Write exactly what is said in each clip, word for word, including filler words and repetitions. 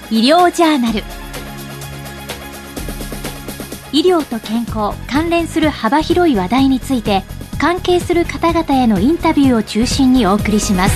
医療ジャーナル。医療と健康関連する幅広い話題について、関係する方々へのインタビューを中心にお送りします。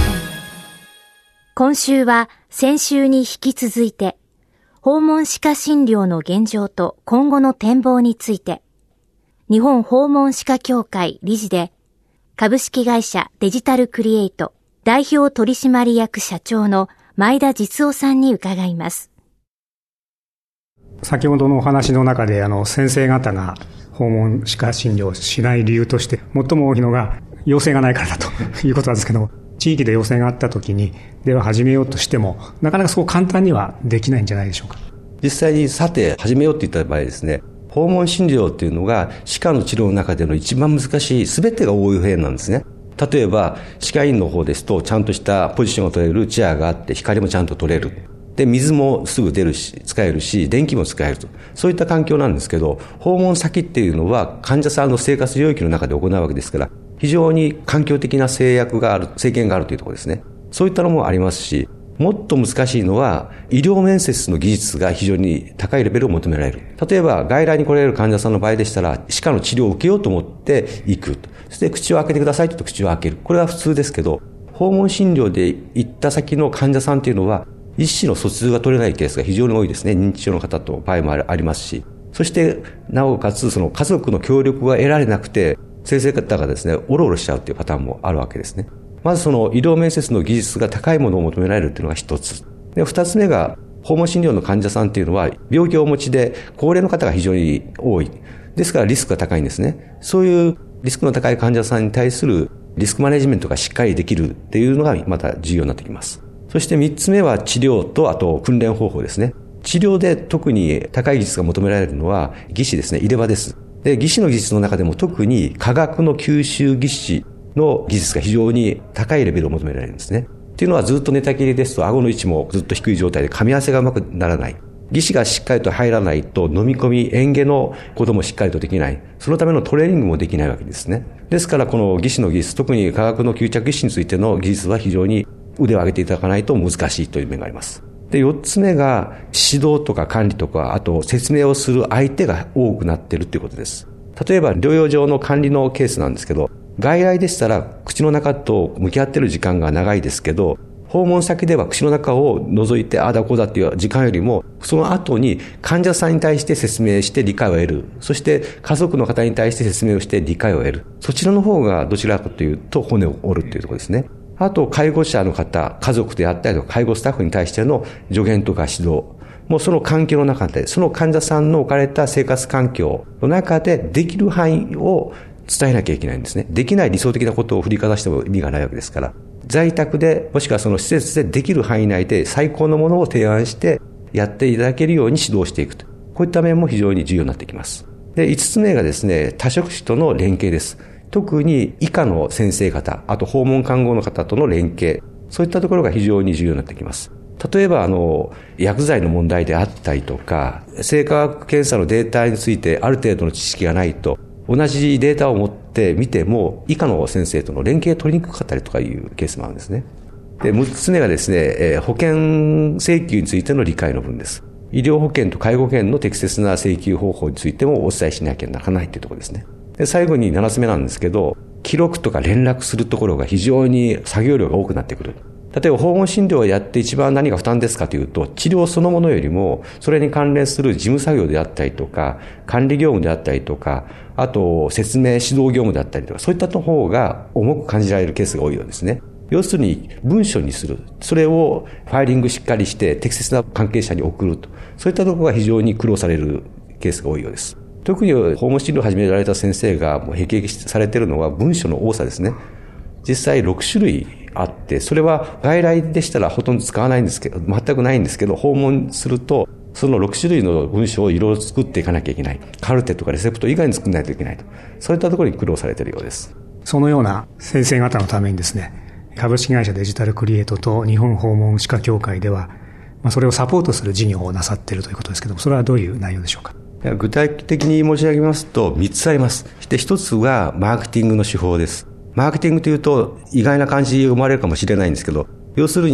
今週は先週に引き続いて、訪問歯科診療の現状と今後の展望について、日本訪問歯科協会理事で株式会社デジタルクリエイト代表取締役社長の前田実夫さんに伺います。 先ほどのお話の中で、あの先生方が訪問歯科診療をしない理由として最も多いのが要請がないからだということなんですけども、地域で要請があったときにでは始めようとしてもなかなかそう簡単にはできないんじゃないでしょうか。 実際にさて始めようといった場合ですね、訪問診療というのが歯科の治療の中での一番難しい、全てが応用編なんですね。例えば歯科医院の方ですとちゃんとしたポジションを取れるチェアがあって、光もちゃんと取れる、で水もすぐ出るし使えるし電気も使えると、そういった環境なんですけど、訪問先っていうのは患者さんの生活領域の中で行うわけですから、非常に環境的な制約がある、制限があるというところですね。そういったのもありますし、もっと難しいのは医療面接の技術が非常に高いレベルを求められる。例えば外来に来られる患者さんの場合でしたら、歯科の治療を受けようと思って行くと、そして口を開けてくださいと言うと口を開ける、これは普通ですけど、訪問診療で行った先の患者さんというのは医師の疎通が取れないケースが非常に多いですね。認知症の方と場合もありますし、そしてなおかつその家族の協力が得られなくて先生方がですねおろおろしちゃうというパターンもあるわけですね。まずその医療面接の技術が高いものを求められるというのが一つで、二つ目が訪問診療の患者さんというのは病気をお持ちで高齢の方が非常に多いですからリスクが高いんですね。そういうリスクの高い患者さんに対するリスクマネジメントがしっかりできるっていうのがまた重要になってきます。そして三つ目は治療とあと訓練方法ですね。治療で特に高い技術が求められるのは技師ですね、入れ歯です。で、技師の技術の中でも特に化学の吸収技師の技術が非常に高いレベルを求められるんですね。っていうのはずっと寝たきりですと顎の位置もずっと低い状態で噛み合わせがうまくならない。技師がしっかりと入らないと飲み込み、嚥下のこともしっかりとできない。そのためのトレーニングもできないわけですね。ですからこの技師の技術、特に化学の吸着技師についての技術は非常に腕を上げていただかないと難しいという面があります。で、四つ目が指導とか管理とか、あと説明をする相手が多くなっているということです。例えば療養上の管理のケースなんですけど、外来でしたら口の中と向き合っている時間が長いですけど、訪問先では口の中を覗いてああだこうだっていう時間よりも、その後に患者さんに対して説明して理解を得る、そして家族の方に対して説明をして理解を得る、そちらの方がどちらかというと骨を折るというところですね。あと介護者の方、家族であったりとか介護スタッフに対しての助言とか指導、もうその環境の中で、その患者さんの置かれた生活環境の中でできる範囲を伝えなきゃいけないんですね。できない理想的なことを振りかざしても意味がないわけですから、在宅でもしくはその施設でできる範囲内で最高のものを提案してやっていただけるように指導していくと、こういった面も非常に重要になってきます。で、五つ目がですね、多職種との連携です。特に医科の先生方、あと訪問看護の方との連携、そういったところが非常に重要になってきます。例えばあの薬剤の問題であったりとか、生化学検査のデータについてある程度の知識がないと、同じデータを持って見ても医科の先生との連携取りにくかったりとかいうケースもあるんですね。で、六つ目がですね、えー、保険請求についての理解の分です。医療保険と介護保険の適切な請求方法についてもお伝えしなきゃならないというところですね。で、最後に七つ目なんですけど、記録とか連絡するところが非常に作業量が多くなってくる。例えば訪問診療をやって一番何が負担ですかというと、治療そのものよりもそれに関連する事務作業であったりとか、管理業務であったりとか、あと説明指導業務であったりとか、そういった方が重く感じられるケースが多いようですね。要するに文書にする、それをファイリングしっかりして適切な関係者に送ると、そういったところが非常に苦労されるケースが多いようです。特に訪問診療を始められた先生がもう辟易されているのは文書の多さですね。実際ろく種類あって、それは外来でしたらほとんど使わないんですけど、全くないんですけど、訪問するとそのろく種類の文章をいろいろ作っていかなきゃいけない。カルテとかレセプト以外に作らないといけないと。そういったところに苦労されているようです。 そのような先生方のためにですね、株式会社デジタルクリエイトと日本訪問歯科協会では、まあ、それをサポートする事業をなさっているということですけども、それはどういう内容でしょうか。 具体的に申し上げますとみっつあります。で、ひとつはマーケティングの手法です。マーケティングというと意外な感じに思われるかもしれないんですけど、要するに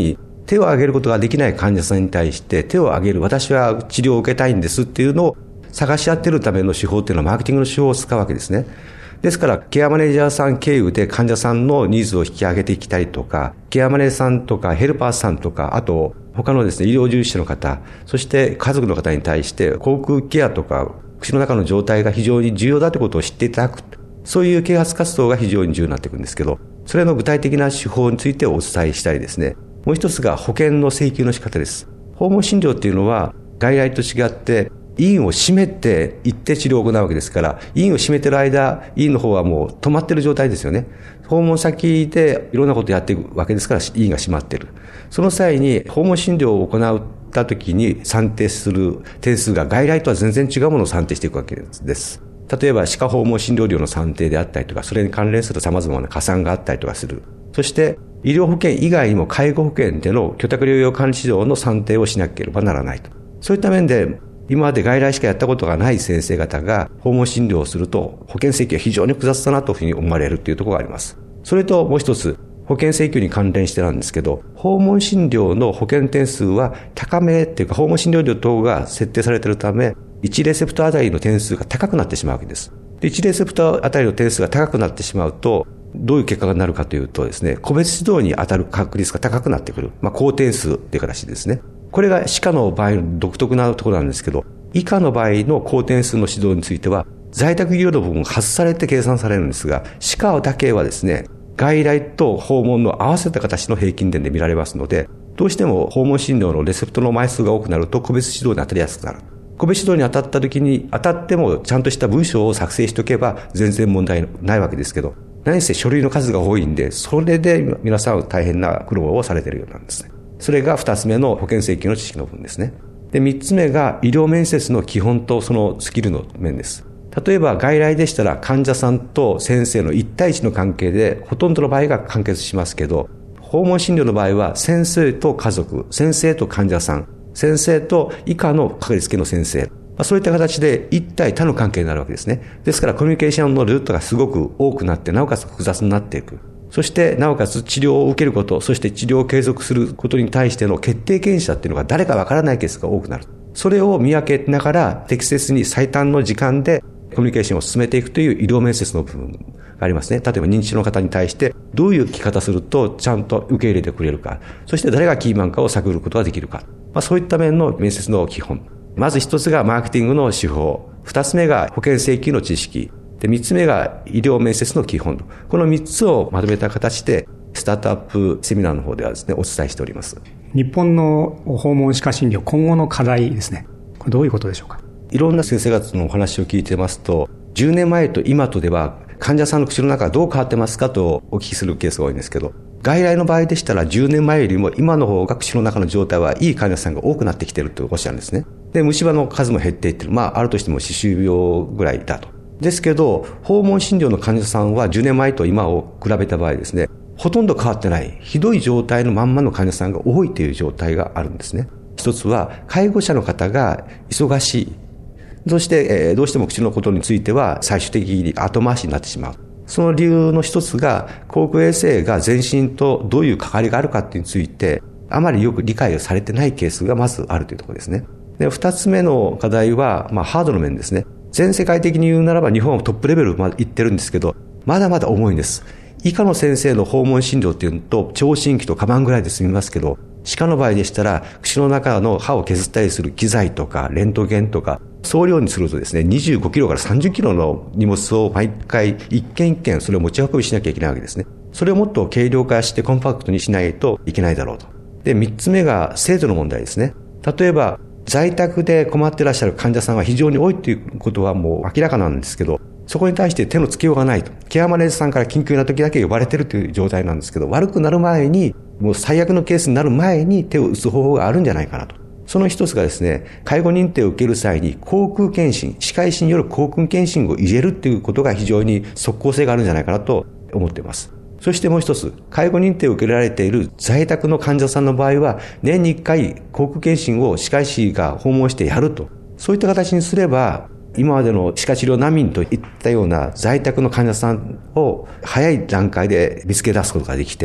手を挙げることができない患者さんに対して手を挙げる、私は治療を受けたいんですっていうのを探し当てるための手法っていうのはマーケティングの手法を使うわけですね。ですからケアマネージャーさん経由で患者さんのニーズを引き上げていきたりとか、ケアマネーさんとかヘルパーさんとか、あと他のですね医療従事者の方、そして家族の方に対して口腔ケアとか口の中の状態が非常に重要だということを知っていただく、そういう啓発活動が非常に重要になっていくんですけど、それの具体的な手法についてお伝えしたいですね。もう一つが保険の請求の仕方です。訪問診療っていうのは外来と違って医院を閉めて行って治療を行うわけですから、医院を閉めてる間、医院の方はもう止まってる状態ですよね。訪問先でいろんなことをやっていくわけですから、医院が閉まってる。その際に訪問診療を行った時に算定する点数が外来とは全然違うものを算定していくわけです。例えば歯科訪問診療料の算定であったりとか、それに関連する様々な加算があったりとかする。そして医療保険以外にも介護保険での居宅療養管理指導の算定をしなければならないと。そういった面で今まで外来しかやったことがない先生方が訪問診療をすると保険請求は非常に複雑だなというふうに思われるというところがあります。それともう一つ、保険請求に関連してなんですけど、訪問診療の保険点数は高めっていうか、訪問診療料等が設定されているため、いちレセプトあたりの点数が高くなってしまうわけです。で、いちレセプトあたりの点数が高くなってしまうと、どういう結果になるかというとですね、個別指導に当たる確率が高くなってくる。まあ、高点数っていう形ですね。これが歯科の場合の独特なところなんですけど、医科の場合の高点数の指導については、在宅医療の部分が外されて計算されるんですが、歯科だけはですね、外来と訪問の合わせた形の平均点で見られますので、どうしても訪問診療のレセプトの枚数が多くなると個別指導に当たりやすくなる。個別指導に当たった時に、当たってもちゃんとした文章を作成しておけば全然問題ないわけですけど、何せ書類の数が多いんで、それで皆さん大変な苦労をされているようなんですね。それが二つ目の保険請求の知識の部分ですね。で、三つ目が医療面接の基本とそのスキルの面です。例えば外来でしたら患者さんと先生の一対一の関係でほとんどの場合が完結しますけど、訪問診療の場合は先生と家族、先生と患者さん、先生と以下のかかりつけの先生、そういった形で一対他の関係になるわけですね。ですからコミュニケーションのルートがすごく多くなって、なおかつ複雑になっていく。そしてなおかつ治療を受けること、そして治療を継続することに対しての決定権者っていうのが誰かわからないケースが多くなる。それを見分けながら適切に最短の時間でコミュニケーションを進めていくという医療面接の部分がありますね。例えば認知症の方に対してどういう聞き方するとちゃんと受け入れてくれるか、そして誰がキーマンかを探ることができるか、まあ、そういった面の面接の基本。まず一つがマーケティングの手法、二つ目が保険請求の知識、で三つ目が医療面接の基本。この三つをまとめた形でスタートアップセミナーの方ではですねお伝えしております。 日本の訪問歯科診療今後の課題ですね。これどういうことでしょうか。 いろんな先生方のお話を聞いてますと、じゅうねんまえと今とでは患者さんの口の中はどう変わってますかとお聞きするケースが多いんですけど、外来の場合でしたらじゅうねんまえよりも今の方が口の中の状態はいい患者さんが多くなってきているとおっしゃるんですね。で、虫歯の数も減っていってる。まあ、あるとしても歯周病ぐらいだと。ですけど、訪問診療の患者さんはじゅうねんまえと今を比べた場合ですね、ほとんど変わってない、ひどい状態のまんまの患者さんが多いという状態があるんですね。一つは、介護者の方が忙しい。そして、えー、どうしても口のことについては最終的に後回しになってしまう。その理由の一つが、口腔衛生が全身とどういう関わりがあるかっていうについて、あまりよく理解をされてないケースがまずあるというところですね。で、二つ目の課題は、まあ、ハードの面ですね。全世界的に言うならば日本はトップレベルまで行ってるんですけど、まだまだ重いんです。医科の先生の訪問診療っていうと、聴診器とカバンぐらいで済みますけど、歯科の場合でしたら、口の中の歯を削ったりする機材とか、レントゲンとか、総量にするとですね、にじゅうごキロからさんじゅっキロの荷物を毎回一件一件それを持ち運びしなきゃいけないわけですね。それをもっと軽量化してコンパクトにしないといけないだろうと。で、三つ目が制度の問題ですね。例えば、在宅で困っていらっしゃる患者さんは非常に多いということはもう明らかなんですけど、そこに対して手のつけようがないと。ケアマネージャーさんから緊急な時だけ呼ばれているという状態なんですけど、悪くなる前に、もう最悪のケースになる前に手を打つ方法があるんじゃないかなと。その一つがですね、介護認定を受ける際に口腔検診、歯科医師による口腔検診を入れるということが非常に即効性があるんじゃないかなと思っています。そしてもう一つ、介護認定を受けられている在宅の患者さんの場合は、年にいっかい口腔検診を歯科医師が訪問してやると。そういった形にすれば、今までの歯科治療難民といったような在宅の患者さんを早い段階で見つけ出すことができて、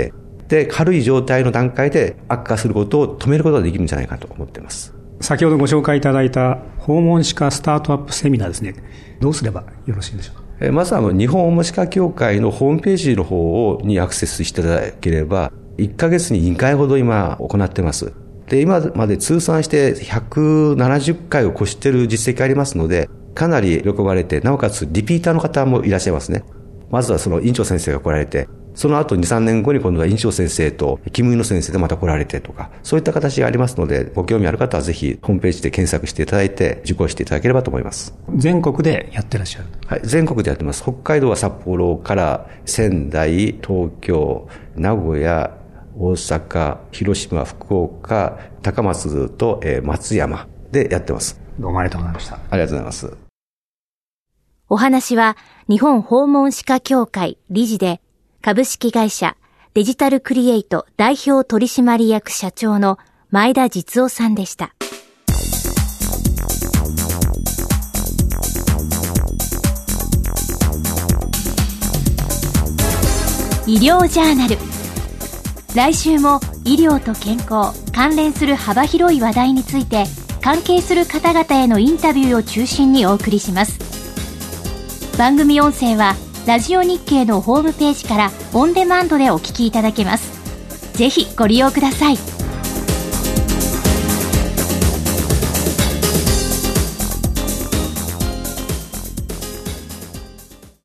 で、軽い状態の段階で悪化することを止めることができるんじゃないかと思っています。 先ほどご紹介いただいた訪問歯科スタートアップセミナーですね。どうすればよろしいでしょうか。 えまずあの日本訪問歯科協会のホームページの方にアクセスしていただければ、いっかげつににかいほど今行ってます。で、今まで通算してひゃくななじゅっかいを超している実績がありますので、かなり喜ばれて、なおかつリピーターの方もいらっしゃいますね。まずはその院長先生が来られて、その後に、さんねんごに今度は院長先生と勤務医の先生でまた来られてとか、そういった形がありますので、ご興味ある方はぜひホームページで検索していただいて受講していただければと思います。 全国でやってらっしゃる。 はい、全国でやってます。北海道は札幌から仙台、東京、名古屋、大阪、広島、福岡、高松と、えー、松山でやってます。 どうもありがとうございました。 ありがとうございます。 お話は日本訪問歯科協会理事で株式会社デジタルクリエイト代表取締役社長の前田実夫さんでした。医療ジャーナル。来週も医療と健康関連する幅広い話題について関係する方々へのインタビューを中心にお送りします。番組音声はラジオ日経のホームページからオンデマンドでお聞きいただけます。ぜひご利用ください。